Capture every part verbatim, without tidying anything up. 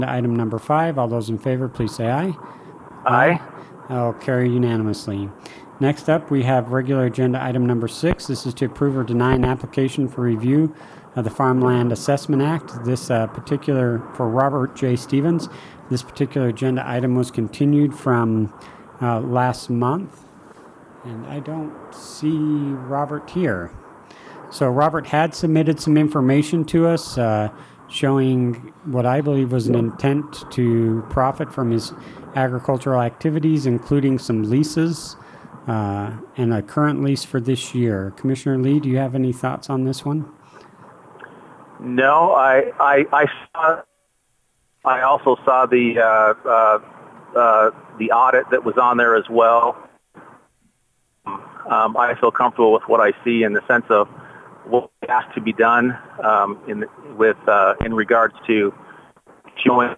Item number five. All those in favor, please say aye. Aye. I'll carry unanimously. Next up, we have regular agenda item number six. This is to approve or deny an application for review of the Farmland Assessment Act. This uh, particular, for Robert J. Stevens, this particular agenda item was continued from uh, last month. And I don't see Robert here. So Robert had submitted some information to us uh, showing what I believe was an intent to profit from his agricultural activities, including some leases uh, and a current lease for this year. Commissioner Lee, do you have any thoughts on this one? No, I I I saw. I also saw the uh, uh, uh, the audit that was on there as well. Um, I feel comfortable with what I see in the sense of what has to be done um, in with uh, in regards to showing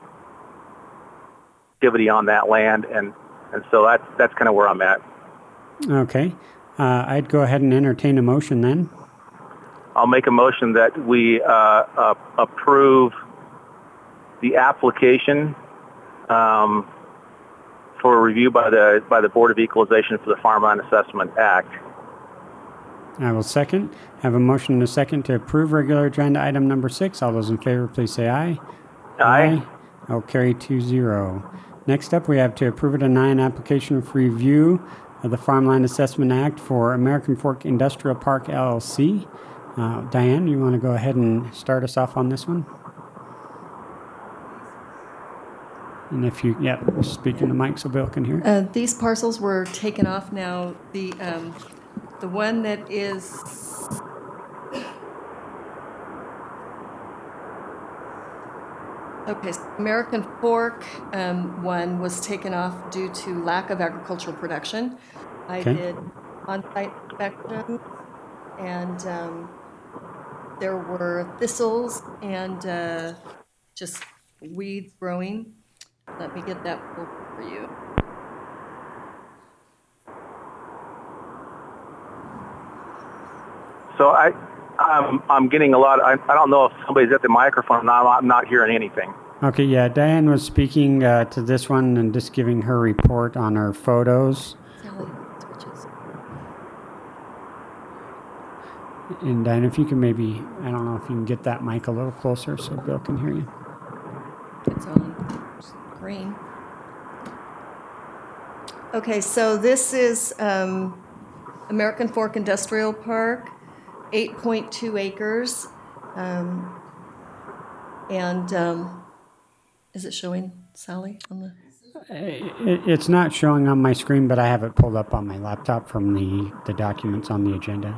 activity on that land, and, and so that's that's kind of where I'm at. Okay, uh, I'd go ahead and entertain a motion then. I'll make a motion that we uh, uh, approve the application um, for review by the by the Board of Equalization for the Farmland Assessment Act. I will second. I have a motion and a second to approve regular agenda item number six. All those in favor, please say aye. Aye. I'll carry two zero. Next up, we have to approve or deny an application for review of the Farmland Assessment Act for American Fork Industrial Park, L L C. Uh, Diane, you want to go ahead and start us off on this one? And if you, yeah, speak in the mic so Bill can hear. Uh, these parcels were taken off now. The um, the one that is okay, so American Fork um, one was taken off due to lack of agricultural production. I Okay. did on-site inspection, and um, there were thistles and uh, just weeds growing. Let me get that pulled for you. So I, I'm, I'm getting a lot. I, I don't know if somebody's at the microphone. I'm not, I'm not hearing anything. Okay, yeah, Diane was speaking uh, to this one and just giving her report on her photos. Sally, switches. And Diane, if you can maybe, I don't know if you can get that mic a little closer so Bill can hear you. It's on green. Okay, so this is um, American Fork Industrial Park, eight point two acres. Um, and um, is it showing, Sally, on the? It, it's not showing on my screen, but I have it pulled up on my laptop from the, the documents on the agenda.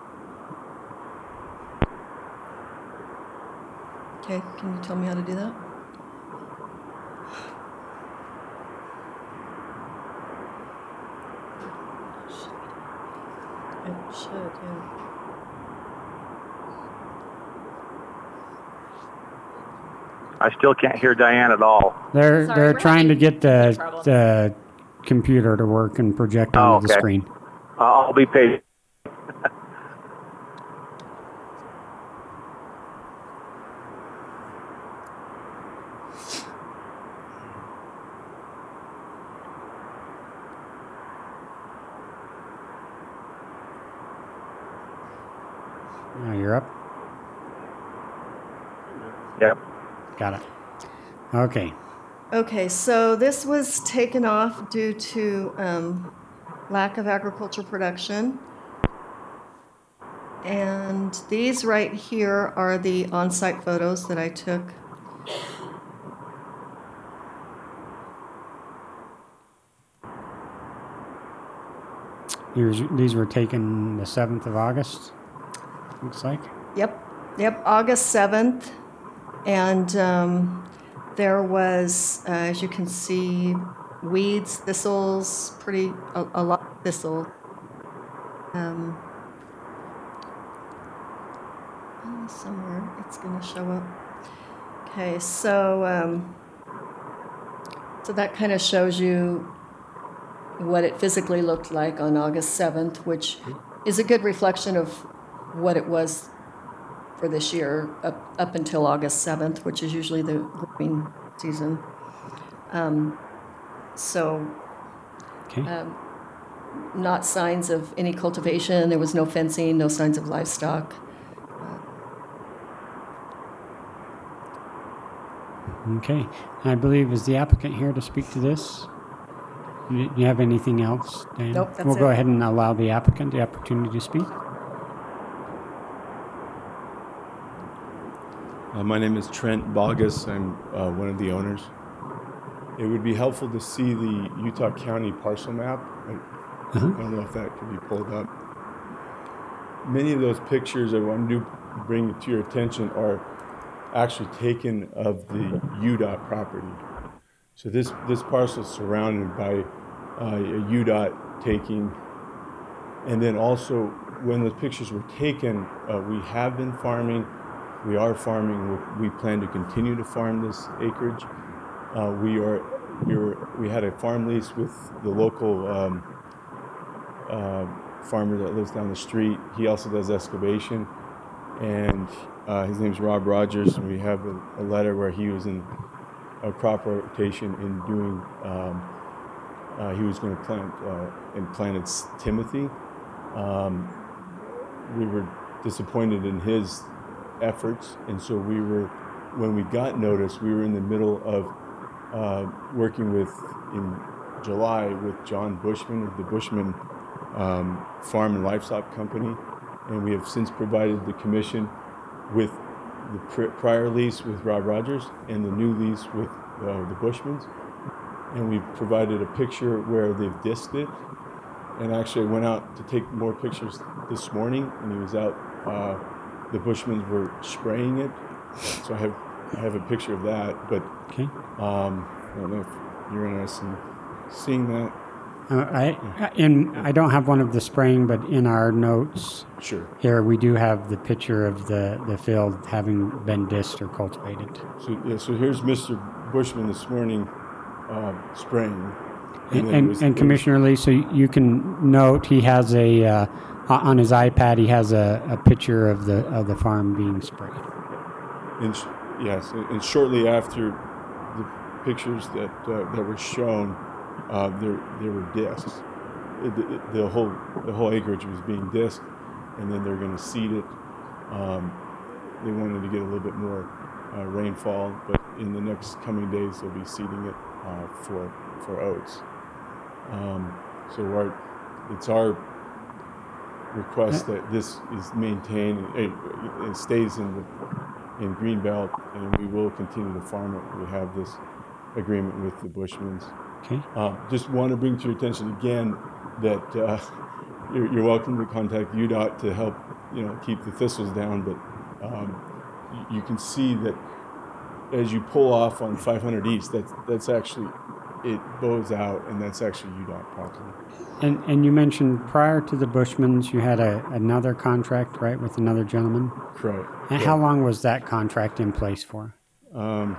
Okay, can you tell me how to do that? It should, yeah. I still can't hear Diane at all. They're Sorry, they're we're trying to having get the, trouble. the computer to work and project Oh, onto the okay. screen. Uh, I'll be patient. Oh, you're up? Yep. Got it. Okay. Okay, so this was taken off due to um, lack of agricultural production. And these right here are the on-site photos that I took. These, these were taken the seventh of August, looks like. Yep, yep, August seventh. And um, there was, uh, as you can see, weeds, thistles, pretty, a, a lot of thistle. Um, oh, somewhere it's going to show up. Okay, so um, so that kind of shows you what it physically looked like on August seventh, which is a good reflection of what it was for this year, up, up until August seventh, which is usually the growing season. Um, so Okay. um, not signs of any cultivation. There was no fencing, no signs of livestock. Okay. And I believe, is the applicant here to speak to this? Do you have anything else, Dan? Nope, that's We'll go it. ahead and allow the applicant the opportunity to speak. Uh, my name is Trent Bogus. I'm uh, one of the owners. It would be helpful to see the Utah County parcel map. I, Uh-huh. I don't know if that could be pulled up. Many of those pictures I want to bring to your attention are actually taken of the U D O T property. So this, this parcel is surrounded by uh, a U D O T taking. And then also, when the pictures were taken, uh, we have been farming. We are farming. We we plan to continue to farm this acreage. Uh, we are we were we had a farm lease with the local um, uh, farmer that lives down the street. He also does excavation, and uh, his name's Rob Rogers. And we have a, a letter where he was in a crop rotation in doing. Um, uh, he was going to plant uh, and planted Timothy. Um, we were disappointed in his efforts, and so we were, when we got notice, we were in the middle of uh, working with, in July, with John Bushman of the Bushman um, Farm and Livestock Company, and we have since provided the commission with the pr- prior lease with Rob Rogers and the new lease with uh, the Bushmans, and we've provided a picture where they've disked it, and actually I went out to take more pictures this morning, and he was out uh, the Bushmans were spraying it, so I have I have a picture of that. But Okay. um, I don't know if you're interested in seeing that. Uh, I in I don't have one of the spraying, but in our notes Sure. here we do have the picture of the, the field having been disked or cultivated. So yeah, so here's Mister Bushman this morning uh, spraying. And, then it and, was- and it was- Commissioner Lee, so you can note he has a uh, on his iPad. He has a, a picture of the of the farm being sprayed. And sh- yes, and shortly after the pictures that uh, that were shown, uh, there there were discs. It, it, the whole the whole acreage was being disked, and then they're going to seed it. Um, they wanted to get a little bit more uh, rainfall, but in the next coming days they'll be seeding it uh, for for oats. Um, so our, it's our request that this is maintained, it, it stays in the in Greenbelt, and we will continue to farm it. We have this agreement with the Bushmans. Okay. Uh, just want to bring to your attention again that uh, you're, you're welcome to contact U D O T to help, you know, keep the thistles down. But um, you, you can see that as you pull off on five hundred East, that's that's actually it bows out, and that's actually U D O T property. And and you mentioned prior to the Bushmans, you had a, another contract, right, with another gentleman. Correct. And how long was that contract in place for? Um,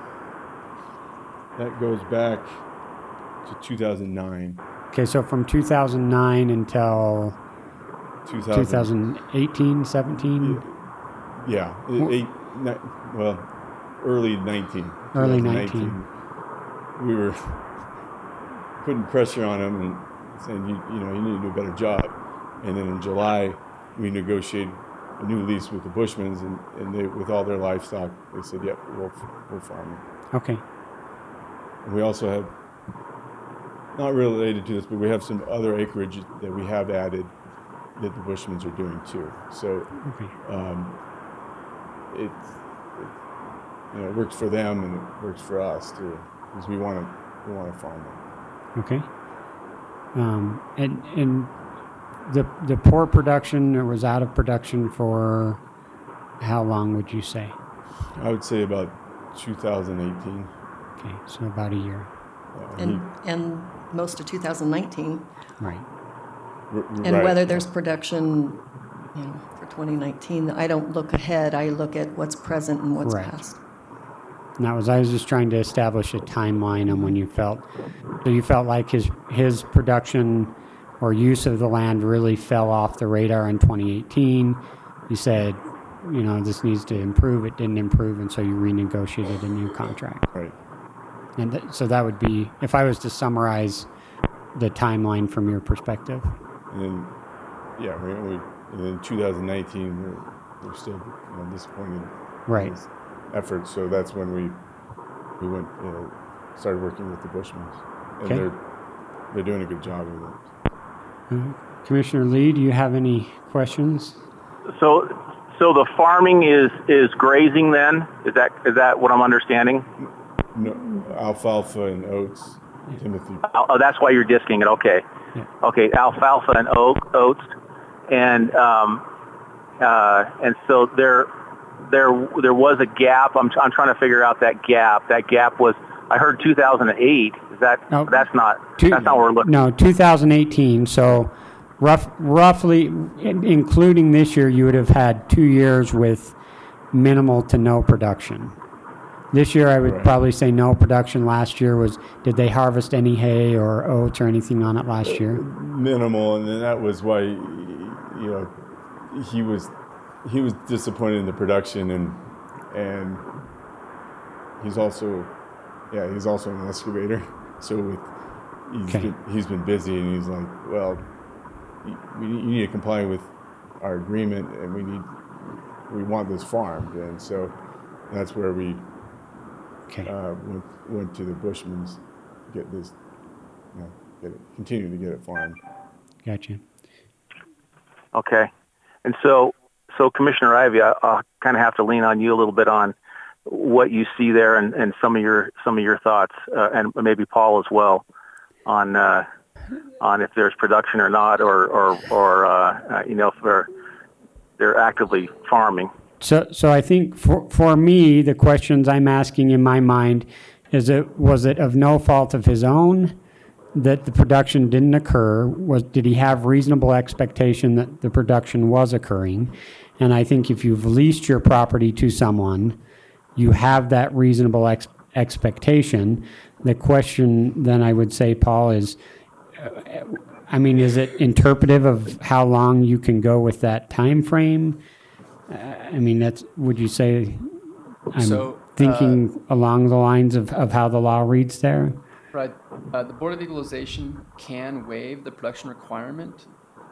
that goes back to two thousand nine. Okay, so from two thousand nine until two thousand, twenty eighteen, seventeen? Yeah, eight, ni- well, early nineteen. Early twenty nineteen. We were putting pressure on them and saying, you, you know, you need to do a better job. And then in July, we negotiated a new lease with the Bushmans, and, and they, with all their livestock, they said, yep, we'll, we'll farm it. Okay. And we also have, not related to this, but we have some other acreage that we have added that the Bushmans are doing too. So Okay. um, it, it, you know, it works for them and it works for us too, because we want to we want to farm it. Okay. Um, and and the the poor production or was out of production for how long would you say? I would say about two thousand eighteen. Okay, so about a year. Uh, And, he- and most of two thousand nineteen. Right. r- And right. whether there's production, you know, for twenty nineteen, I don't look ahead, I look at what's present and what's Correct. past. And that was I was just trying to establish a timeline on when you felt so you felt like his his production or use of the land really fell off the radar in twenty eighteen. You said you know, this needs to improve, it didn't improve, and so you renegotiated a new contract. Right. And th- so that would be, if I was to summarize the timeline from your perspective. And then, yeah, we, we, and in two thousand nineteen, we're, we're still you know, disappointed Right. in his efforts. So that's when we we went uh, started working with the Bushmans, and Okay. they're they're doing a good job with it. Uh, Commissioner Lee, do you have any questions? So, so the farming is is grazing then? Is that is that what I'm understanding? No, alfalfa and oats, Timothy. Oh, oh, that's why you're disking it. Okay. Yeah. Okay, alfalfa and oat, oats, and um, uh, and so there, there, there was a gap. I'm I'm trying to figure out that gap. That gap was I heard two thousand eight. Is that No. that's not Two- that's not what we're looking. No, two thousand eighteen. So rough, roughly, in- including this year, you would have had two years with minimal to no production. This year, I would Right. probably say no production. Last year was, did they harvest any hay or oats or anything on it last year? Minimal, and then that was why you know he was he was disappointed in the production, and and he's also yeah he's also an excavator, so with he's Okay. been, he's been busy, and he's like, well, you, we you need to comply with our agreement, and we need we want this farmed, and so that's where we Okay. uh, went went to the Bushmans to get this you know get it continue to get it farmed. Gotcha. Okay, and so so Commissioner Ivey, I, I'll kind of have to lean on you a little bit on what you see there and, and some of your some of your thoughts, uh, and maybe Paul as well, on uh, on if there's production or not, or or or uh, uh, you know if they're they're actively farming. So, so I think for, for me, the questions I'm asking in my mind is it, was it of no fault of his own that the production didn't occur? Was, did he have reasonable expectation that the production was occurring? And I think if you've leased your property to someone, you have that reasonable ex, expectation. The question then I would say, Paul, is, uh, I mean, is it interpretive of how long you can go with that time frame? I mean, that's, would you say, I'm So, thinking along the lines of, of how the law reads there? Right. Uh, the Board of Equalization can waive the production requirement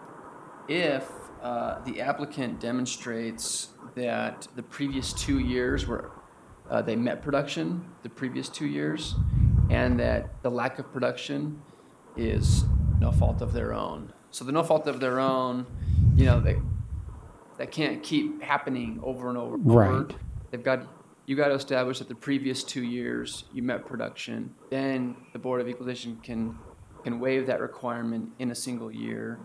if uh, the applicant demonstrates that the previous two years were uh, they met production the previous two years, and that the lack of production is no fault of their own. So the no fault of their own, you know, they that can't keep happening over and over. and over. Right. They've got you got to establish that the previous two years you met production. Then the Board of Equalization can can waive that requirement in a single year.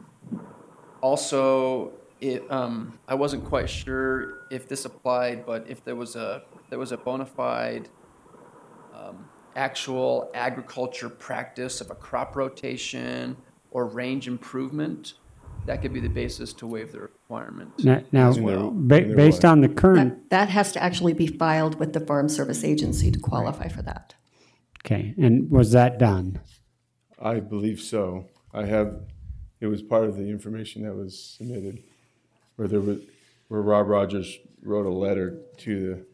Also, it, um, I wasn't quite sure if this applied, but if there was a there was a bona fide um, actual agriculture practice of a crop rotation or range improvement, that could be the basis to waive the requirement. Now, now as well. ba- And there based was. on the current, That, that has to actually be filed with the Farm Service Agency to qualify for that. okay, and was that done? I believe so. I have, it was part of the information that was submitted, where there was, where Rob Rogers wrote a letter to the,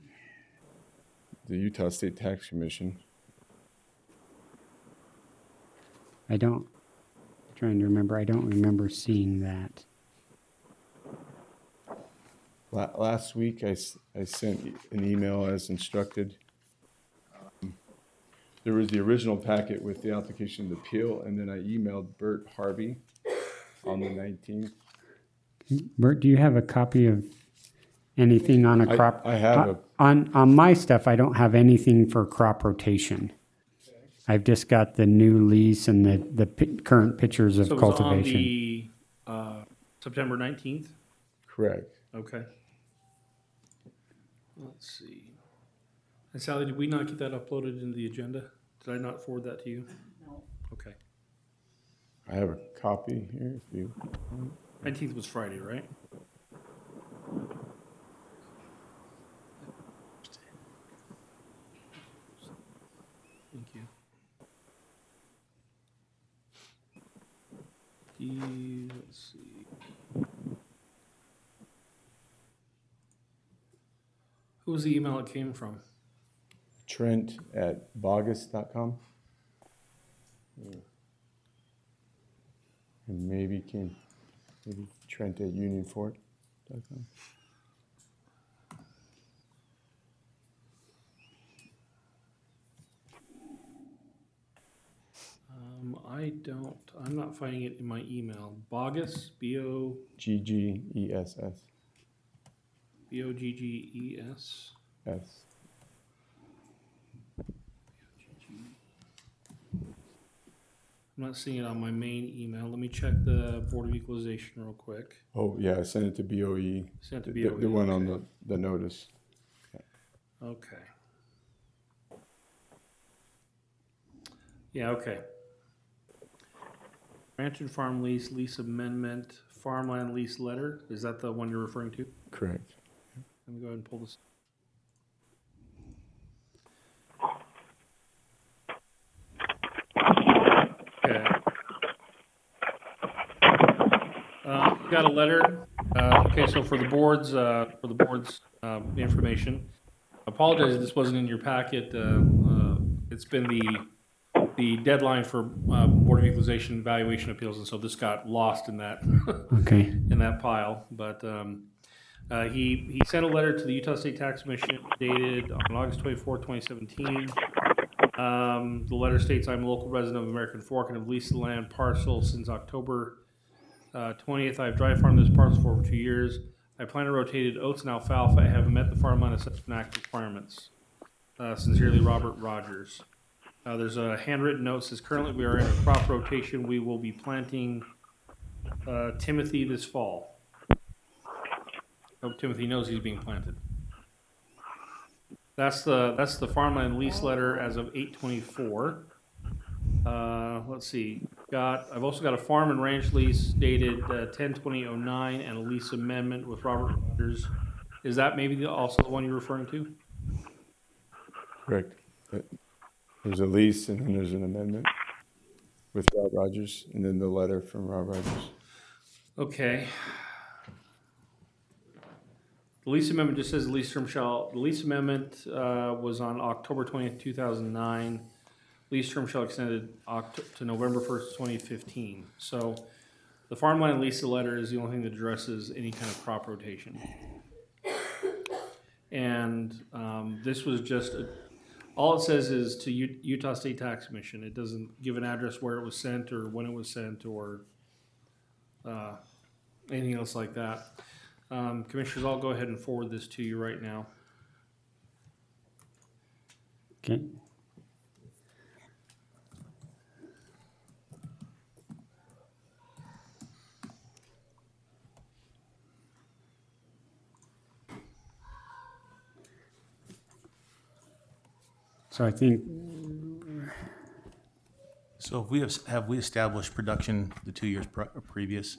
the Utah State Tax Commission. I don't, trying to remember, I don't remember seeing that. La- Last week, I, s- I sent an email as instructed. Um, There was the original packet with the application to appeal, and then I emailed Bert Harvey on the nineteenth. Bert, do you have a copy of anything on a I- crop? I have uh, a- On, on my stuff, I don't have anything for crop rotation. I've just got the new lease and the, the pi- current pictures of So it was on cultivation. the uh, September nineteenth? Correct. Okay. Let's see. And Sally, did we not get that uploaded into the agenda? Did I not forward that to you? No. Okay. I have a copy here if you. nineteenth was Friday, right? Thank you. The, let's see. was the email it came from? Trent at bogus dot com. And maybe came, maybe Trent at union fort dot com. Um, I don't, I'm not finding it in my email. Bogus, B O, G G E S S. B O G G E S. S. I'm not seeing it on my main email. Let me check the Board of Equalization real quick. Oh, yeah, I sent it to B O E. Sent to The, B O E. the one on okay. the, the notice. Okay. Yeah, okay. Ranch and farm lease, lease amendment, farmland lease letter. Is that the one you're referring to? Correct. Let me go ahead and pull this. Okay. Uh, got a letter. Uh, okay, so for the board's uh, for the board's um, information, apologize if this wasn't in your packet. Uh, uh, it's been the the deadline for uh, Board of Equalization evaluation appeals, and so this got lost in that Okay. in that pile. But um, uh, he he sent a letter to the Utah State Tax Commission dated on August twenty-fourth, twenty seventeen. Um, the letter states, "I'm a local resident of American Fork and have leased the land parcel since October uh, twentieth. I've dry farmed this parcel for over two years. I planted rotated oats and alfalfa. I have met the Farmland Assessment Act requirements. Uh, sincerely, Robert Rogers." Uh, there's a handwritten note that says, "Currently we are in a crop rotation. We will be planting uh, Timothy this fall." Hope Timothy knows he's being planted. That's the that's the farmland lease letter as of eight twenty-four. Uh, let's see. Got I've also got a farm and ranch lease dated uh, ten twenty oh nine and a lease amendment with Robert Rogers. Is that maybe the, also the one you're referring to? Correct. Uh, There's a lease and then there's an amendment with Rob Rogers and then the letter from Rob Rogers. Okay. The lease amendment just says the lease term shall, the lease amendment uh, was on October twentieth, two thousand nine. Lease term shall extended Oct- to November first, twenty fifteen. So the farmland lease letter is the only thing that addresses any kind of crop rotation. And um, this was just, a, all it says is to U- Utah State Tax Commission. It doesn't give an address where it was sent or when it was sent or uh, anything else like that. Um, commissioners, I'll go ahead and forward this to you right now. Okay. So I think, So have we, have we established production the two years pre- previous?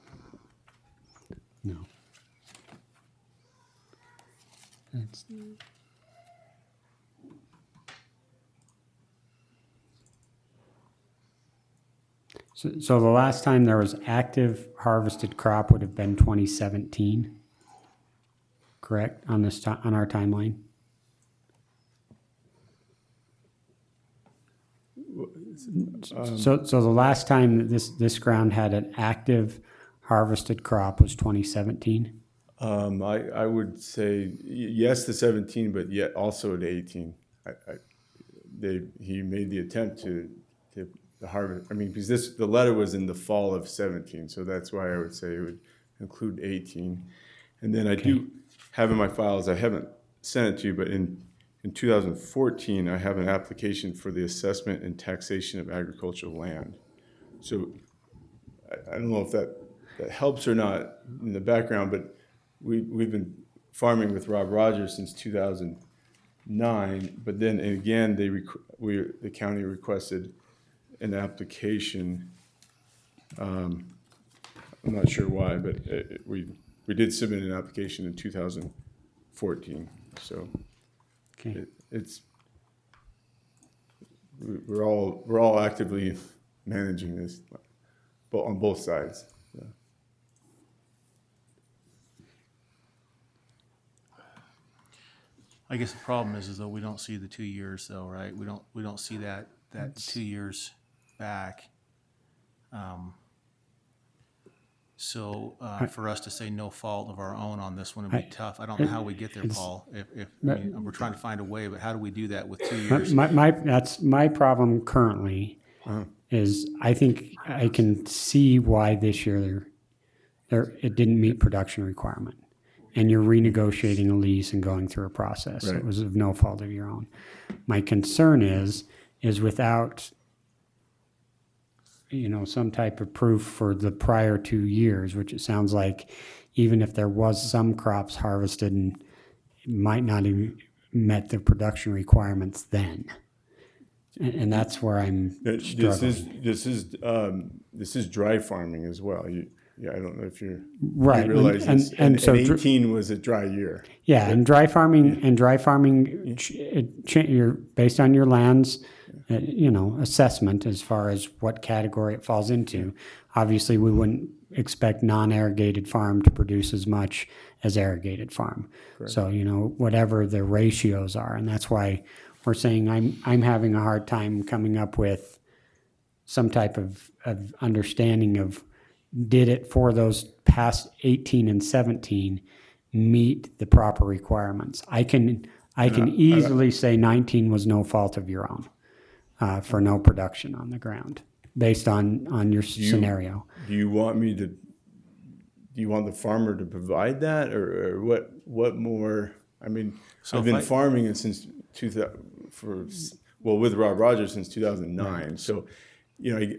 no. That's, so, so the last time there was active harvested crop would have been twenty seventeen, correct, on this, ti- on our timeline? So, so the last time that this, this ground had an active harvested crop was twenty seventeen? Um, I, I would say y- yes to seventeen, but yet also to eighteen. I, I, they, he made the attempt to, to the harvest. I mean, because this, the letter was in the fall of seventeen, so that's why I would say it would include eighteen. And then I do have in my files, I haven't sent it to you, but in, in two thousand fourteen, I have an application for the assessment and taxation of agricultural land. So I, I don't know if that, that helps or not in the background, but we, we've been farming with Rob Rogers since two thousand nine, but then again, they requ- we, the county requested an application. Um, I'm not sure why, but it, it- we, we did submit an application in two thousand fourteen. So Okay, it, it's, we- we're all, we're all actively managing this, but on both sides. Yeah. I guess the problem is, is though we don't see the two years though, right? We don't, we don't see that, that two years back. Um, So, uh, for us to say no fault of our own on this one would be I- tough. I don't know how we get there, it's- Paul. If, if, I mean, we're trying to find a way, but how do we do that with two My, years? my, my that's my problem currently is I think I can see why this year there, there it didn't meet production requirement, and you're renegotiating a lease and going through a process. Right. It was of no fault of your own. My concern is is without you know some type of proof for the prior two years, which it sounds like even if there was some crops harvested and it might not even met the production requirements then. And, and that's where I'm This struggling. is, this is, um, this is dry farming as well. You, yeah, I don't know if you're, Right, you and- realize and- this. and And, so and dr- eighteen was a dry year. Yeah, and dry farming and dry farming, ch- it cha- you're based on your land's, uh, you know, assessment as far as what category it falls into. Obviously, we wouldn't expect non-irrigated farm to produce as much as irrigated farm. So you know, whatever the ratios are, and that's why we're saying I'm I'm having a hard time coming up with some type of, of understanding of did it for those past eighteen and seventeen meet the proper requirements. I can I can easily say nineteen was no fault of your own uh, for no production on the ground based on on your you- scenario. Do you want me to, do you want the farmer to provide that or, or what, what more? I mean, So I've if been I- farming it since two thousand, for, well, with Rob Rogers since two thousand nine. So, you know, I-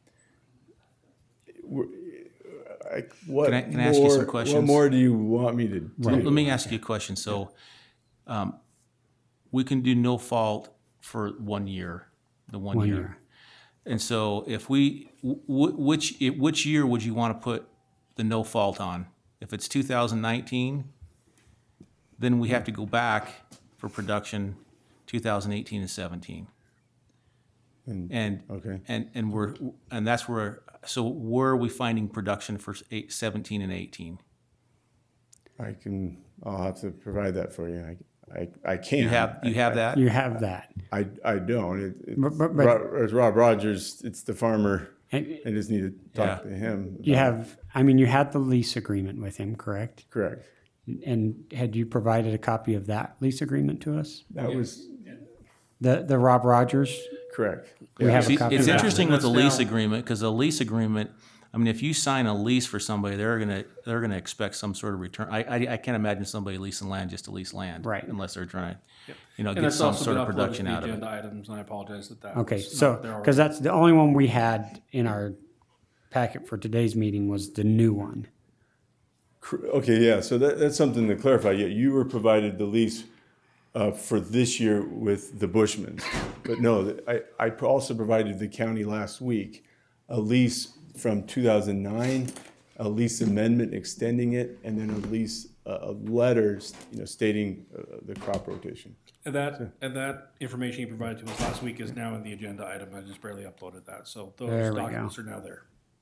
we're- I, what Can I- can I ask you some more- questions? What more do you want me to do? Let me ask you a question. So, um, we can do no fault for one year, the one, One year. year. And so, if we, w- w- which it- which year would you want to put the no fault on? If it's two thousand nineteen, then we have to go back for production two thousand eighteen and seventeen. And- And okay. and and we're and that's where. So where are we finding production for eight, seventeen and eighteen? I can, I'll have to provide that for you. I, I, I can't. You have you have that. You have that. I, I don't. It, it, But- but- but- Ro- it's Rob Rogers, it's the farmer. And I just need to talk Yeah. to him. you about- have, I mean, you had the lease agreement with him, correct? Correct. And had you provided a copy of that lease agreement to us? That was The the Rob Rogers. correct. We have a See, copy it's of that. interesting with the That's lease now- agreement because the lease agreement. I mean, if you sign a lease for somebody, they're gonna they're gonna expect some sort of return. I I, I can't imagine somebody leasing land just to lease land, Right. Unless they're trying to, you know, And get it's some also sort been of uploaded production to the out of it. agenda items, and I apologize that that Okay, was so, not there already. because that's the only one we had in our packet for today's meeting was the new one. Cor- Okay, yeah. So that, that's something to clarify. Yeah, you were provided the lease uh, for this year with the Bushmans, but no, th- I I also provided the county last week a lease from two thousand nine, a lease amendment extending it, and then a lease uh, a letter, you know, stating uh, the crop rotation. And that, and that information you provided to us last week is now in the agenda item. I just barely uploaded that. So There those we go. documents are now there.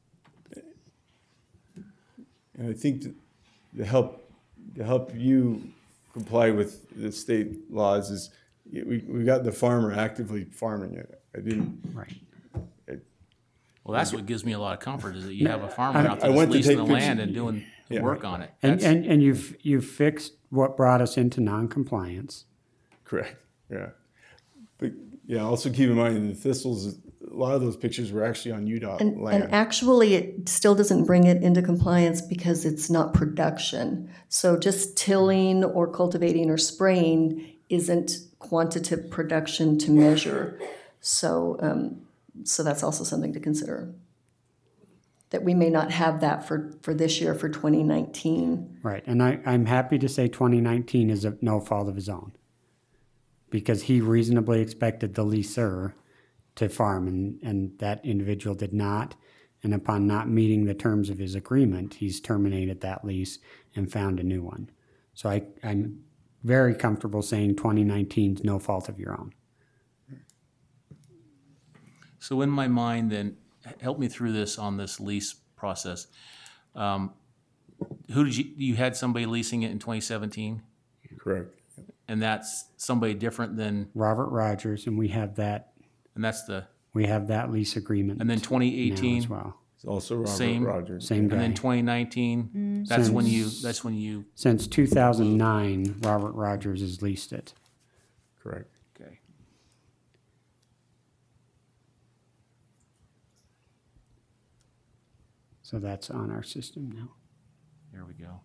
And I think to, to help to help you comply with the state laws is we, we got the farmer actively farming it. I didn't. Right. Well, that's what gives me a lot of comfort is that you have a farmer I- out I there went that's to leasing take the land pictures- and doing Yeah. work on it. And, That's- and, and you've, you've fixed what brought us into non-compliance. Correct. Yeah. But yeah, also keep in mind in the thistles, a lot of those pictures were actually on U D O T And, land. and actually, it still doesn't bring it into compliance because it's not production. So just tilling or cultivating or spraying isn't quantitative production to measure. So, um, so that's also something to consider. That we may not have that for, for this year, for twenty nineteen. Right, and I, I'm happy to say twenty nineteen is of no fault of his own. Because he reasonably expected the leaser to farm and, and that individual did not. And upon not meeting the terms of his agreement, he's terminated that lease and found a new one. So I, I'm very comfortable saying twenty nineteen is no fault of your own. So in my mind, then, h- help me through this on this lease process. Um, who did you, you had somebody leasing it in twenty seventeen? Correct. and that's somebody different than, Robert Rogers, and we have that, and that's the, we have that lease agreement and then twenty now eighteen, as well. It's also Robert Same. Rogers. Same and guy. then twenty nineteen, that's when you, that's when you, Since two thousand nine, Robert Rogers has leased it. Correct. okay. So that's on our system now. Here we go.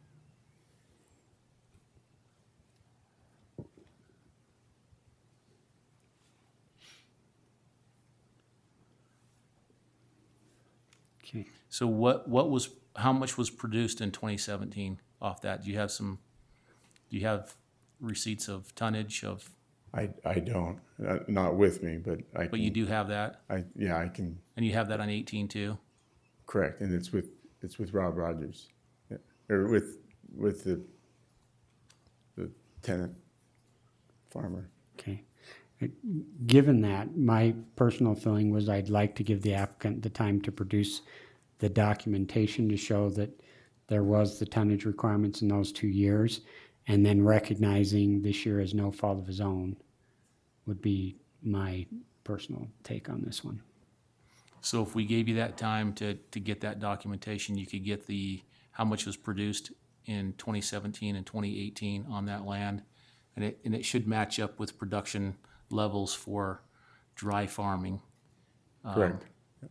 Okay. So what, what was, how much was produced in twenty seventeen off that? Do you have some, do you have receipts of tonnage of, I, I don't, uh, not with me, but I can. but you do have that? I, yeah, I can, And you have that on eighteen too? correct, and it's with, it's with Rob Rogers. Yeah. Or with, with the, the tenant farmer. Okay. Uh, Given that, my personal feeling was I'd like to give the applicant the time to produce the documentation to show that there was the tonnage requirements in those two years, and then recognizing this year as no fault of his own would be my personal take on this one. So if we gave you that time to, to get that documentation, you could get the, how much was produced in twenty seventeen and twenty eighteen on that land, and it, and it should match up with production levels for dry farming. um, Correct,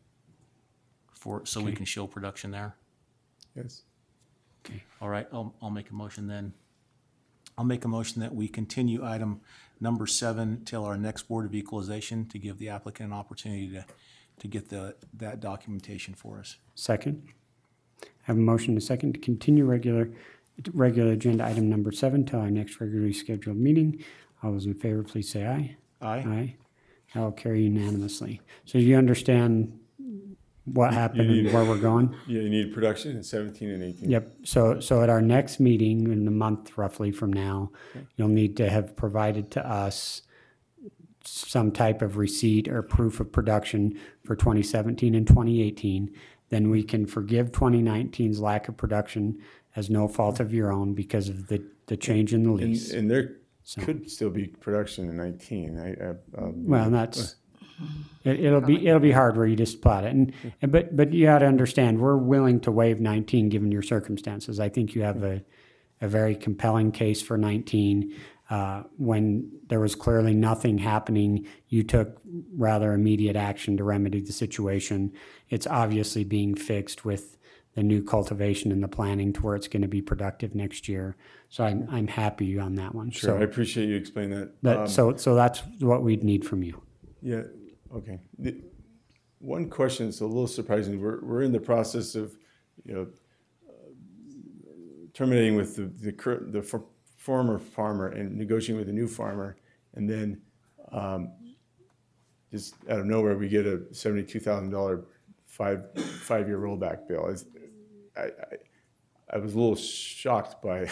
For, so we can show production there. yes. Okay. All right, I'll, I'll make a motion then. I'll make a motion that we continue item number seven till our next Board of Equalization to give the applicant an opportunity to, to get the, that documentation for us. Second. Have a motion and a second to continue regular, regular agenda item number seven till our next regularly scheduled meeting. All those in favor, please say aye. Aye? Aye. That will carry unanimously. So you understand what happened need- and where we're going? Yeah, you need production in seventeen and eighteen. Yep. So, so at our next meeting in a month roughly from now, you'll need to have provided to us some type of receipt or proof of production for twenty seventeen and twenty eighteen. Then we can forgive twenty nineteen's lack of production as no fault of your own because of the, the change in the And, lease. and there So- could still be production in nineteen. I, I, um, Well, and that's, it, it'll be, it'll be hard where you just plot it. And, and, but, but you gotta understand, we're willing to waive nineteen given your circumstances. I think you have a, a very compelling case for nineteen. Uh, when there was clearly nothing happening, you took rather immediate action to remedy the situation. It's obviously being fixed with the new cultivation and the planning to where it's gonna be productive next year. So I'm, I'm happy on that one. Sure, I So, appreciate you explaining that. that, Um, so, so that's what we'd need from you. Yeah, okay. The, one question that's a little surprising, we're, we're in the process of, you know, uh, terminating with the, the, cur- the for- former farmer and negotiating with a new farmer, and then um, just out of nowhere, we get a seventy-two thousand dollars five, five-year rollback bill. It's, I, I, I was a little shocked by.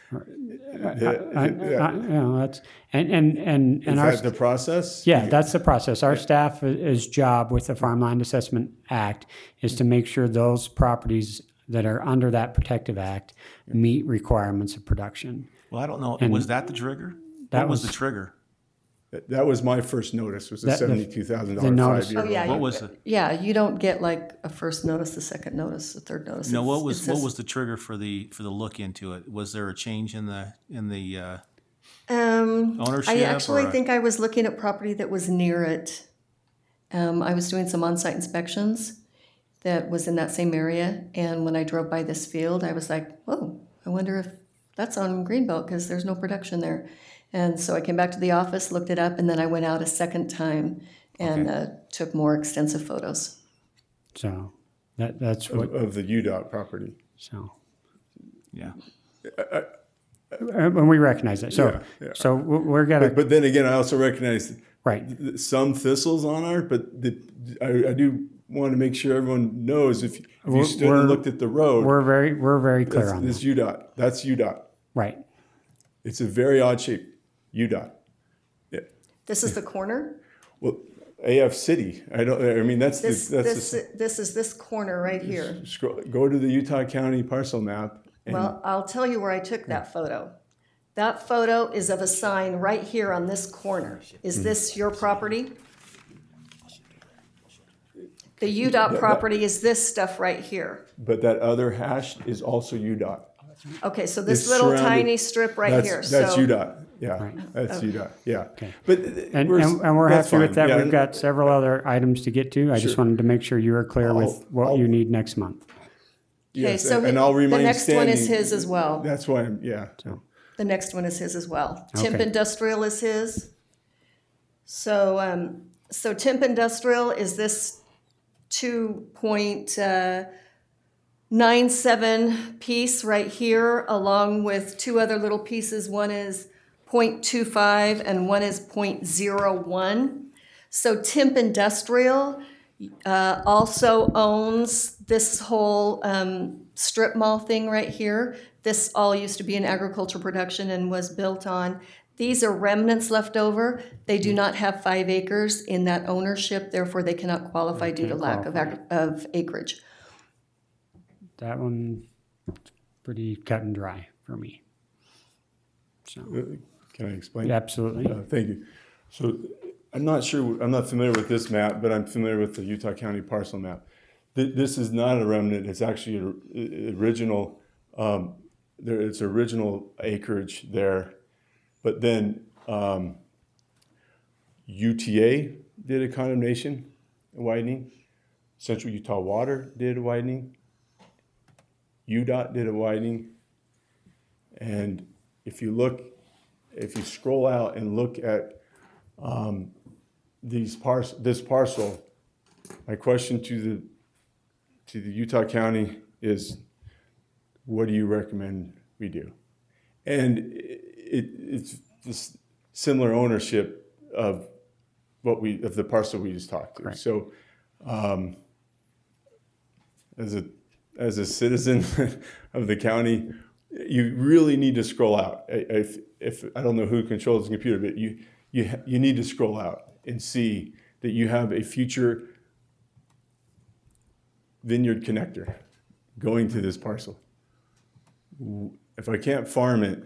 the- I, I, yeah. you know, that's, and, and, and, Is and our, that the process? yeah, that's the process. Our staff's job with the Farmland Assessment Act is to make sure those properties that are under that protective act meet requirements of production. Well, I don't know, And was that the trigger? that What was the was- trigger? That- That was my first notice, was a That- the- seventy-two thousand the dollars notice- five-year. Oh, yeah. What you- was the, Yeah, you don't get like a first notice, a second notice, a third notice. no, It's- what it was, what says- was the trigger for the, for the look into it? Was there a change in the, in the, uh, Um, ownership I actually or a- think I was looking at property that was near it. Um, I was doing some on-site inspections that was in that same area, and when I drove by this field, I was like, whoa, I wonder if that's on Greenbelt, because there's no production there. And so I came back to the office, looked it up, and then I went out a second time and Okay. uh, took more extensive photos. So that, that's Of, what, of the U D O T property. so, yeah. uh, and we recognize that. So, Yeah, yeah. so we're we're But, gonna, but then again, I also recognize right. th- some thistles on our, but the, I, I do want to make sure everyone knows if, if you We're- stood we're- and looked at the road, We're very, we're very clear that's, on this that. U D O T, that's U D O T. Right. It's a very odd shape, U D O T. Yeah. This is the corner. Well, A F City, I don't, I mean, that's, This, the, that's this, the, this is this corner right here. scroll, go to the Utah County parcel map. And Well, I'll tell you where I took that photo. That photo is of a sign right here on this corner. Is this your property? The U D O T property is this stuff right here. But that other hash is also U D O T. Okay, so this It's little surrounded- tiny strip right That's- here. That's So U D O T, yeah, Right. that's U D O T, yeah. Okay. But. And, and, and we're that's happy with fine, that. yeah, We've and- got several other items to get to. I just Sure. wanted to make sure you were clear I'll- with what I'll- you need next month. Okay, Yes, so and I'll the remain next one is standing. his as well. That's why I'm, yeah. The next one is his as well. Timp Okay. Industrial is his. So, um, so Timp Industrial is this two point nine seven piece right here, along with two other little pieces. One is point two five and one is point zero one. So Timp Industrial uh, also owns this whole um, strip mall thing right here. This all used to be an agriculture production and was built on. These are remnants left over. They do not have five acres in that ownership, therefore they cannot qualify due to can't lack of, ag- of acreage. That one, pretty cut and dry for me. So, Uh, Can I explain? absolutely. Uh, Thank you. So I'm not sure, I'm not familiar with this map, but I'm familiar with the Utah County parcel map. Th- This is not a remnant, it's actually a- a- original, um, there, it's original acreage there. But then um, U T A did a condemnation widening. Central Utah Water did a widening. U D O T did a widening. And if you look, if you scroll out and look at um, these pars- this parcel, my question to the to the Utah County is, what do you recommend we do? And it, it's this similar ownership of what we of the parcel we just talked to. Correct. So, um, as a as a citizen of the county, you really need to scroll out. If if I don't know who controls the computer, but you you ha- you need to scroll out and see that you have a future vineyard connector going to this parcel. If I can't farm it,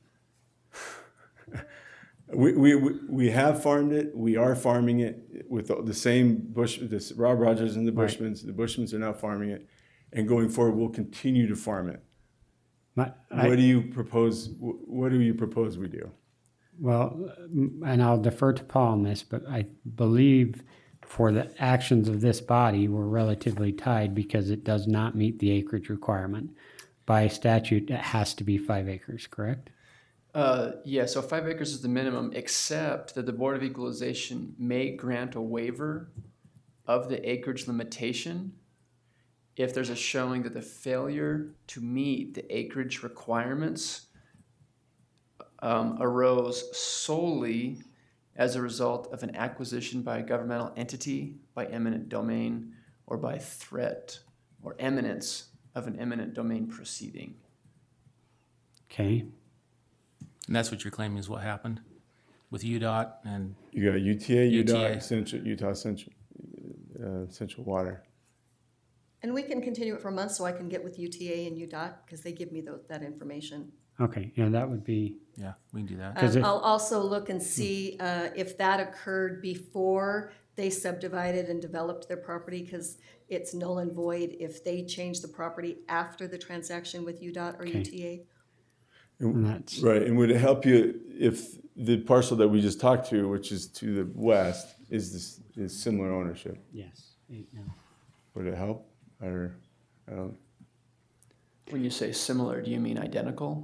we, we, we have farmed it, we are farming it with the same Bush, this Rob Rogers and the Right. Bushmans, the Bushmans are now farming it, and going forward, we'll continue to farm it. My, I- What do you propose, wh- what do you propose we do? Well, um, and I'll defer to Paul on this, but I believe for the actions of this body, we're relatively tied because it does not meet the acreage requirement. By statute, it has to be five acres, correct? Uh, yeah, so five acres is the minimum, except that the Board of Equalization may grant a waiver of the acreage limitation if there's a showing that the failure to meet the acreage requirements um, arose solely as a result of an acquisition by a governmental entity, by eminent domain, or by threat or eminence of an eminent domain proceeding. Okay, And that's what you're claiming is what happened with U D O T and You got U T A, U D O U T T, A. Central, Utah Central, uh, Central Water. And we can continue it for a month so I can get with U T A and U D O T because they give me tho- that information. okay, yeah, that would be, yeah, we can do that. 'Cause Um, if- I'll also look and see uh, if that occurred before they subdivided and developed their property, because it's null and void if they change the property after the transaction with U D O T or Okay. U T A. and that's, Right, and would it help you if the parcel that we just talked to, which is to the west, is this, is similar ownership? yes, eight now. Would it help, or, I don't, When you say similar, do you mean identical?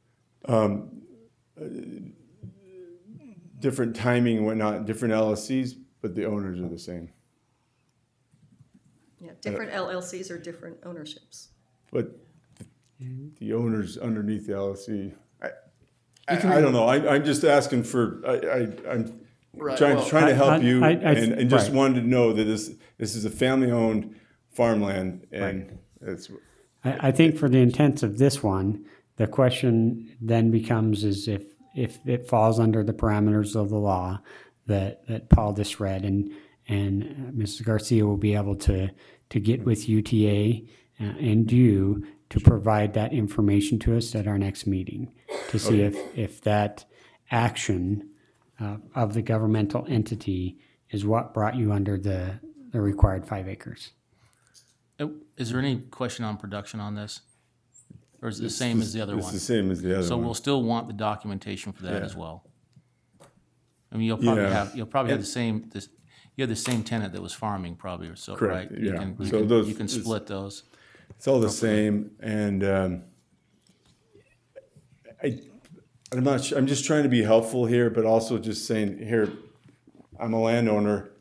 different timing and whatnot, different L L Cs, but the owners are the same. Yeah, different L L Cs are different ownerships. But the- the owners underneath the L L C, I, I, I don't know, I, I'm just asking for, I, I, I'm Right, trying, well- trying to I- help I- you, I- I- and, and just right. wanted to know that this, this is a family-owned farmland, and it's, I, I think for the intents of this one, the question then becomes is if, if it falls under the parameters of the law that, that Paul just read, and, and uh, Missus Garcia will be able to, to get with U T A uh, and you to provide that information to us at our next meeting to see if, if that action uh, of the governmental entity is what brought you under the, the required five acres. Uh, Is there any question on production on this? Or is it the same as the other It's one? the same as the other So one. we'll still want the documentation for that Yeah. as well. I mean, you'll probably Yeah. have, you'll probably have the same, this, you have the same tenant that was farming probably, or so, Correct, right? You yeah. can- You So can, those- you can it's- split those. It's all the same, and um, I, I'm not. Sure, I'm just trying to be helpful here, but also just saying here, I'm a landowner.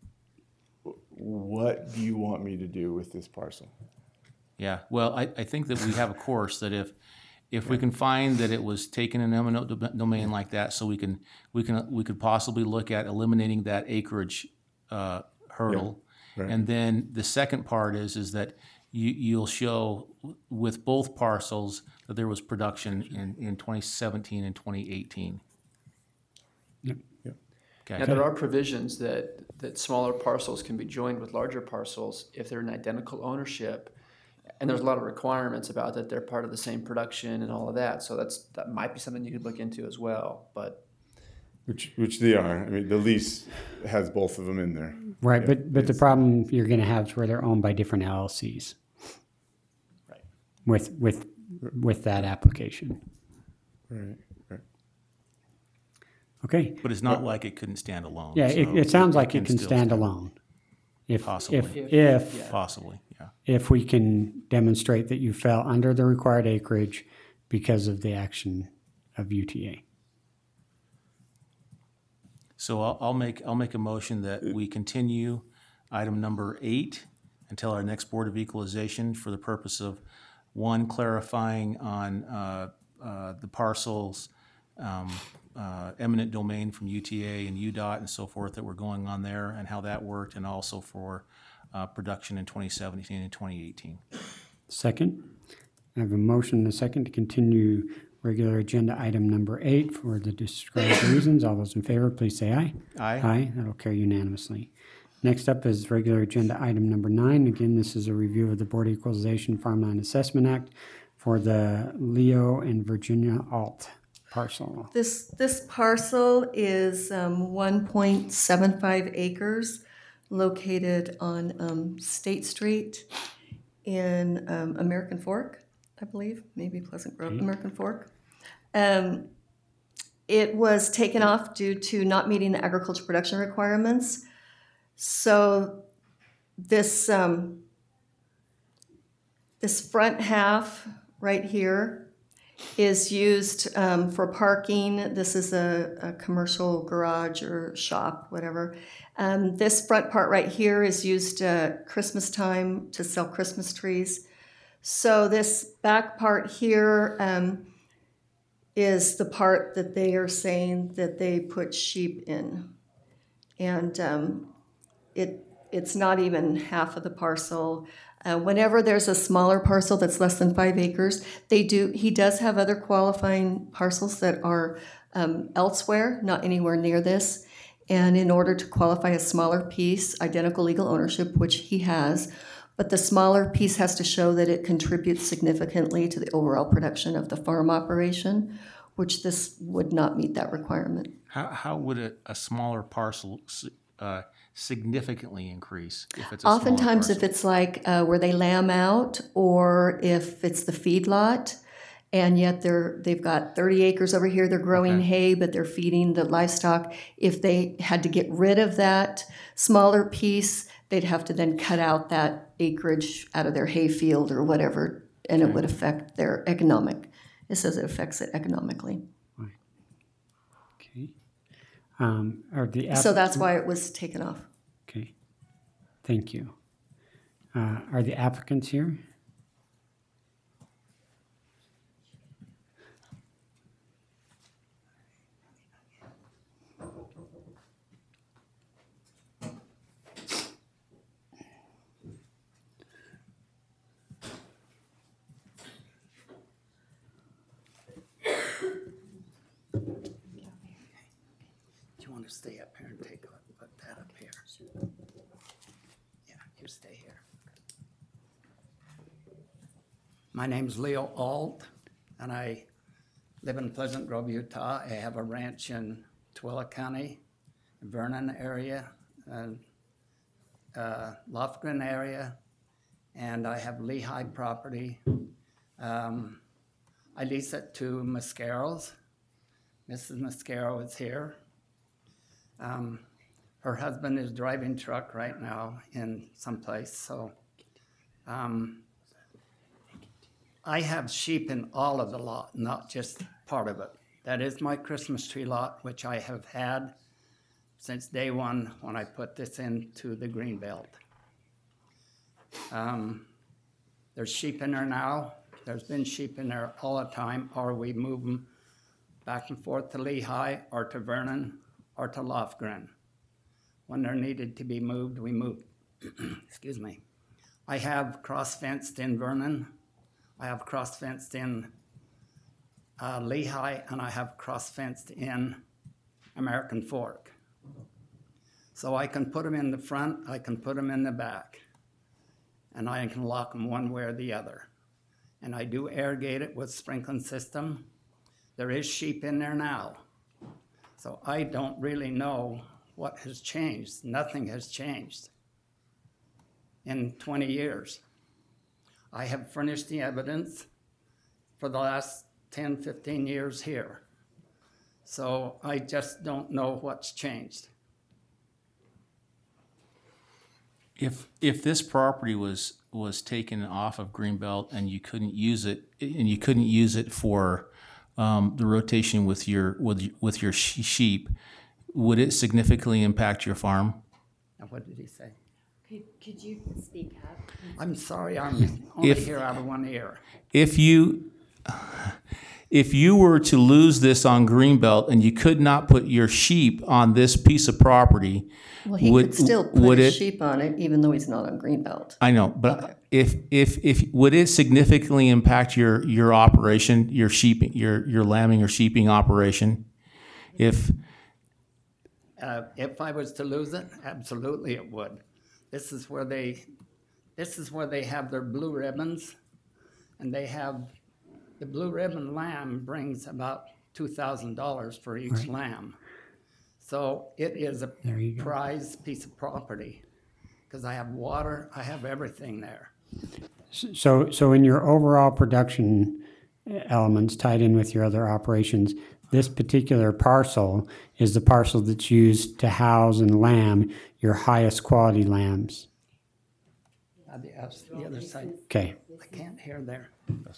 What do you want me to do with this parcel? Yeah, well, I, I think that we have a course that if, if we can find that it was taken in eminent dom- domain like that, so we can, we can, we could possibly look at eliminating that acreage uh, hurdle. Yeah, right. And then the second part is, is that you, you'll show with both parcels that there was production in, in twenty seventeen and twenty eighteen. Yeah. Okay. Now, there are provisions that, that smaller parcels can be joined with larger parcels if they're in identical ownership. And there's a lot of requirements about that they're part of the same production and all of that. So that's, that might be something you could look into as well, but. Which which they are. I mean, the lease has both of them in there. Right, Yeah, but, but the it's- problem you're gonna have is where they're owned by different L L Cs. Right. With, with, with that application. Right. Right. Okay, But it's not like it couldn't stand alone. yeah, it, so it sounds like it can still stand alone. If, Possibly. if, If- if, yeah. Possibly, yeah. if we can demonstrate that you fell under the required acreage because of the action of U T A. So I'll, I'll make, I'll make a motion that we continue item number eight until our next Board of Equalization for the purpose of, one, clarifying on uh, uh, the parcels, um, uh, eminent domain from U T A and U D O T and so forth that were going on there and how that worked, and also for uh, production in twenty seventeen and twenty eighteen. Second, I have a motion and a second to continue regular agenda item number eight for the described reasons. All those in favor, please say aye. Aye? Aye, that'll carry unanimously. Next up is regular agenda item number nine. Again, this is a review of the Board of Equalization Farmland Assessment Act for the Leo and Virginia Alt parcel. This, this parcel is um, one point seven five acres located on um, State Street in um, American Fork, I believe, maybe Pleasant Grove, American Fork. Um, It was taken off due to not meeting the agriculture production requirements. So this, um, this front half right here is used um, for parking. This is a, a commercial garage or shop, whatever. Um, this front part right here is used at Christmas time to sell Christmas trees. So this back part here um, is the part that they are saying that they put sheep in. And um, it it's not even half of the parcel. Uh, whenever there's a smaller parcel that's less than five acres, they do. He does have other qualifying parcels that are um, elsewhere, not anywhere near this. And in order to qualify a smaller piece, identical legal ownership, which he has, but the smaller piece has to show that it contributes significantly to the overall production of the farm operation, which this would not meet that requirement. How, how would a, a smaller parcel uh, significantly increase if it's a smaller Oftentimes, if parcel? it's like uh, where they lamb out, or if it's the feedlot, and yet they're they've got thirty acres over here, they're growing Okay. hay, but they're feeding the livestock. If they had to get rid of that smaller piece, they'd have to then cut out that acreage out of their hay field or whatever, and it would affect their economic. It says it affects it economically. Okay. Um, are the So app- that's why it was taken off. Okay. Thank you. Uh, are the applicants here? Do you want to stay up here and take a look at that up here? Yeah, you stay here. My name's Leo Alt, and I live in Pleasant Grove, Utah. I have a ranch in Tooele County, Vernon area, and uh, Lofgren area, and I have Lehigh property. Um, I lease it to Mascaro's. Missus Mascaro is here. Um, her husband is driving truck right now in someplace, so um, I have sheep in all of the lot, not just part of it. That is my Christmas tree lot, which I have had since day one when I put this into the green belt. Um, there's sheep in there now. There's been sheep in there all the time, or we move them back and forth to Lehigh or to Vernon or to Lofgren. When they're needed to be moved, we move. Excuse me. I have cross-fenced in Vernon. I have cross-fenced in uh, Lehigh, and I have cross-fenced in American Fork. So I can put them in the front, I can put them in the back, and I can lock them one way or the other. And I do irrigate it with sprinkling system. There is sheep in there now. So I don't really know what has changed. Nothing has changed in twenty years. I have furnished the evidence for the last ten, fifteen years here. So I just don't know what's changed. If, if this property was, was taken off of Greenbelt and you couldn't use it, and you couldn't use it for um, the rotation with your, with, with your she- sheep, would it significantly impact your farm? Now, what did he say? Could, could you speak up? I'm sorry, I'm only If- here out of one ear. If you, if you were to lose this on Greenbelt and you could not put your sheep on this piece of property, Well, he would- could still put would his it- sheep on it, even though he's not on Greenbelt. I know, but if, if, if, would it significantly impact your, your operation, your sheep, your, your lambing or sheeping operation? If, Uh, if I was to lose it, absolutely it would. This is where they, this is where they have their blue ribbons, and they have, the blue ribbon lamb brings about two thousand dollars for each lamb. So it is a There you go. prized piece of property, because I have water, I have everything there. So, so in your overall production elements tied in with your other operations, this particular parcel is the parcel that's used to house and lamb your highest quality lambs. Uh, The oth- the other side, Okay. I can't hear there.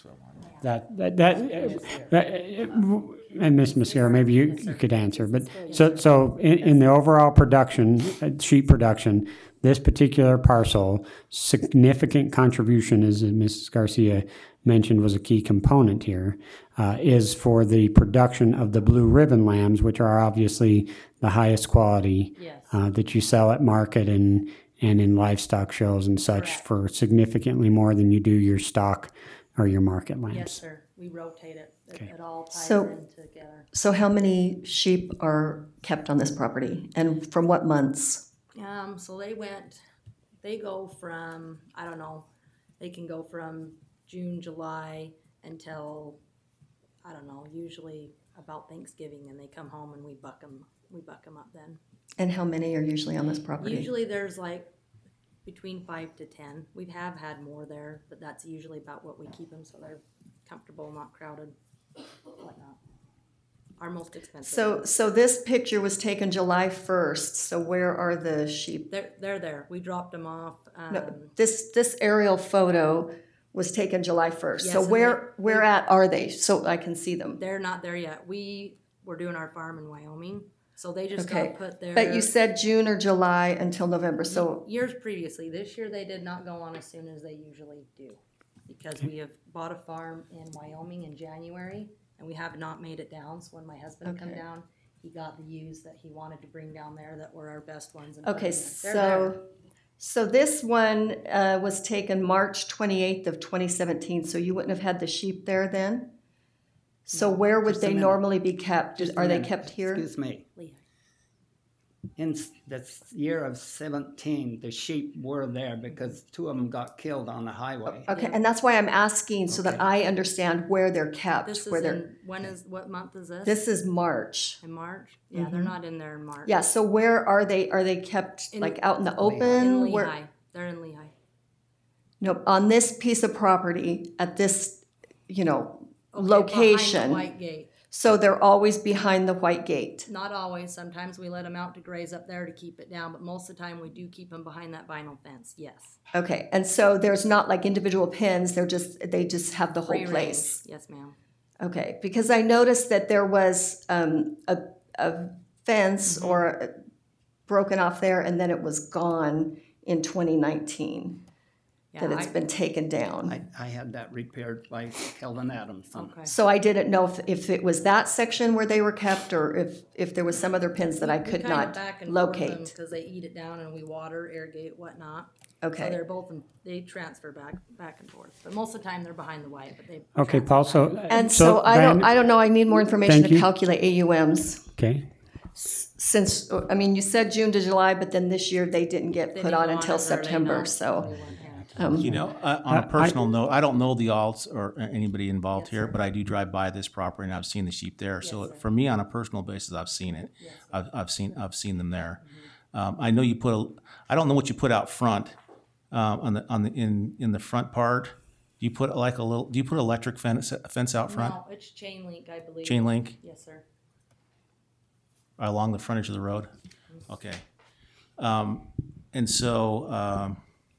That, that, that, uh, that, uh, and Miz Mascara, maybe you, you could answer, but so, so in, in the overall production, uh, sheep production, this particular parcel, significant contribution, as Missus Garcia mentioned, was a key component here, uh, is for the production of the blue ribbon lambs, which are obviously the highest quality Yes. uh, that you sell at market and, and in livestock shows and such Correct. for significantly more than you do your stock or your market lambs. Yes, sir. We rotate it. It, Okay. it all ties So- in together. So how many sheep are kept on this property, and from what months? Um, so they went, they go from, I don't know, they can go from June, July until, I don't know, usually about Thanksgiving, and they come home and we buck them, we buck them up then. And how many are usually on this property? Usually there's like between five to ten. We have had more there, but that's usually about what we keep them so they're comfortable, not crowded, whatnot. Our most expensive. So, so this picture was taken July first, so where are the sheep? They're, they're there. We dropped them off. Um, No, this, this aerial photo was taken July first, so Yes, and where, they- where at are they, so I can see them? They're not there yet. We were doing our farm in Wyoming, so they just Okay, got put there. but you said June or July until November, so, Years previously, this year they did not go on as soon as they usually do. Because we have bought a farm in Wyoming in January, and we have not made it down, so when my husband come Okay. down, he got the ewes that he wanted to bring down there that were our best ones. and put okay, them in. They're there. so, so this one, uh, was taken March twenty-eighth of twenty seventeen, so you wouldn't have had the sheep there then? So where would just a they minute. normally be kept? Just a Are they minute. kept here? Excuse me. Lehigh. in s- this year of seventeen, the sheep were there because two of them got killed on the highway. Okay, and that's why I'm asking so that Okay. I understand where they're kept, This is where they're, in, when is, what month is this? this is March. In March? Yeah, they're not in there in March. Yeah, so where are they, are they kept In- like out in the In open? Where- Lehigh. They're in Lehigh. No, on this piece of property, at this, you know, Okay, location. Behind the white gate. So they're always behind the white gate. Not always. Sometimes we let them out to graze up there to keep it down, but most of the time we do keep them behind that vinyl fence. Yes. Okay, and so there's not like individual pins, they're just, they just have the whole Free range. place. Yes, ma'am. Okay, because I noticed that there was um, a, a fence Mm-hmm. or broken off there and then it was gone in twenty nineteen. Yeah, That it's I- been taken down. I, I had that repaired by Kelvin Adamson. Okay. So I didn't know if, if it was that section where they were kept or if, if there was some other pins that I We could kinda not back and forth locate. because they eat it down and we water, irrigate, whatnot. So Okay, they're both, in- they transfer back, back and forth. But most of the time they're behind the white, but they. Okay, transfer Paul, back. so. and so I don't, Brandon- I don't know, I need more information Thank to you. calculate A U Ms. Okay, Since, I mean, you said June to July, but then this year they didn't get They put didn't on go until as early, no. September, so. They went, yeah. You know, uh, on I- a personal note, I don't know the alts or anybody involved Yes, here, sir. but I do drive by this property and I've seen the sheep there. So sir. for me, on a personal basis, I've seen it. Yes, sir. I've, I've seen, I've seen them there. Um, I know you put, a. I don't know what you put out front, um, on the, on the, in, in the front part. Do you put like a little, do you put electric fence, fence out front? No, it's chain link, I believe. Chain link Yes, sir. along the frontage of the road? Okay. Um, and so, um,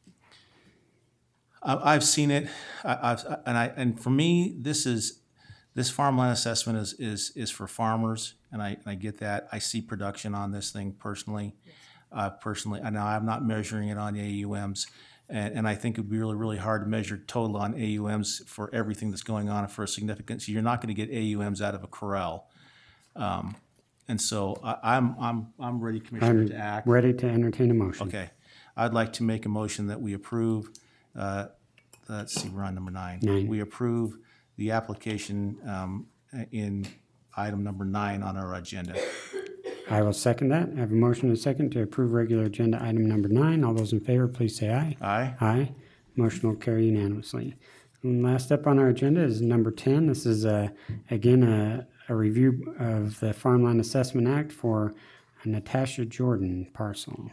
I, I've seen it, I, I've, and I, and for me, this is, this farmland assessment is, is, is for farmers, and I, and I get that. I see production on this thing personally. Uh, personally, and now I'm not measuring it on A U Ms, and, and I think it'd be really, really hard to measure total on A U Ms for everything that's going on for a significance. You're not gonna get A U Ms out of a corral. Um, and so I, I'm, I'm, I'm ready, Commissioner, I'm to act. ready to entertain a motion. Okay, I'd like to make a motion that we approve, uh, let's see, we're on number nine. Nine. We approve the application um, in item number nine on our agenda. I will second that. I have a motion and a second to approve regular agenda item number nine. All those in favor, please say aye. Aye? Aye. Motion will carry unanimously. And last up on our agenda is number ten. This is, uh, again, a, a review of the Farmland Assessment Act for Natasha Jordan parcel.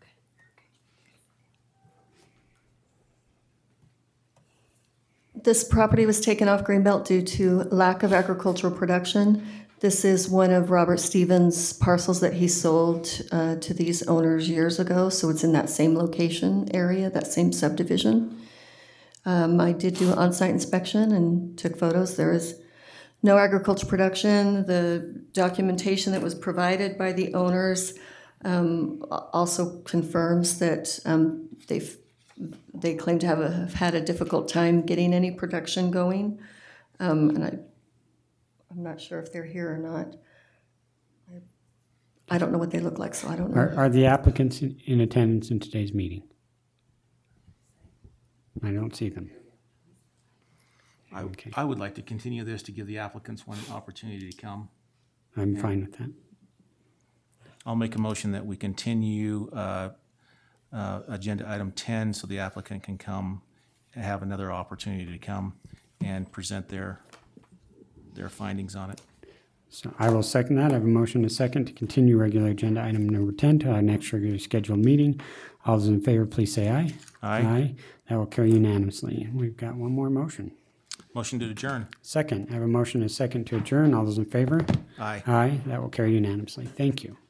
This property was taken off Greenbelt due to lack of agricultural production. This is one of Robert Stevens' parcels that he sold uh, to these owners years ago, so it's in that same location area, that same subdivision. Um, I did do an on-site inspection and took photos. There is no agricultural production. The documentation that was provided by the owners um, also confirms that um, they've they claim to have, a, have had a difficult time getting any production going. Um, and I, I'm not sure if they're here or not. I, I don't know what they look like, so I don't know. Are, are the applicants in, in attendance in today's meeting? I don't see them. I, Okay. I would like to continue this to give the applicants one opportunity to come. I'm fine with that. I'll make a motion that we continue uh, uh, agenda item ten so the applicant can come and have another opportunity to come and present their, their findings on it. So I will second that. I have a motion and a second to continue regular agenda item number ten to our next regularly scheduled meeting. All those in favor, please say aye. Aye. Aye. That will carry unanimously. We've got one more motion. Motion to adjourn. Second, I have a motion and a second to adjourn. All those in favor? Aye. Aye. That will carry unanimously. Thank you.